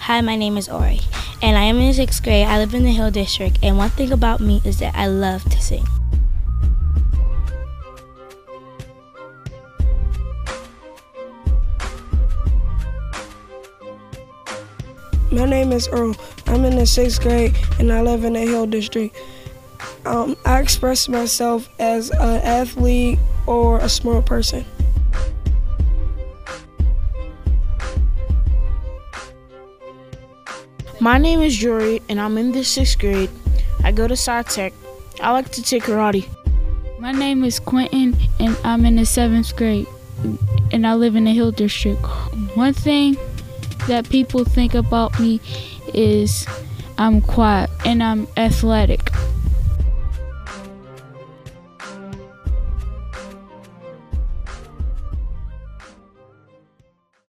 Hi, my name is Ori, and I am in 6th grade. I live in the Hill District, and one thing about me is that I love to sing. My name is Earl. I'm in the 6th grade, and I live in the Hill District. I express myself as an athlete or a smart person. My name is Jory, and I'm in the 6th grade. I go to SciTech. I like to take karate. My name is Quentin, and I'm in the 7th grade, and I live in the Hill District. One thing that people think about me is I'm quiet and I'm athletic.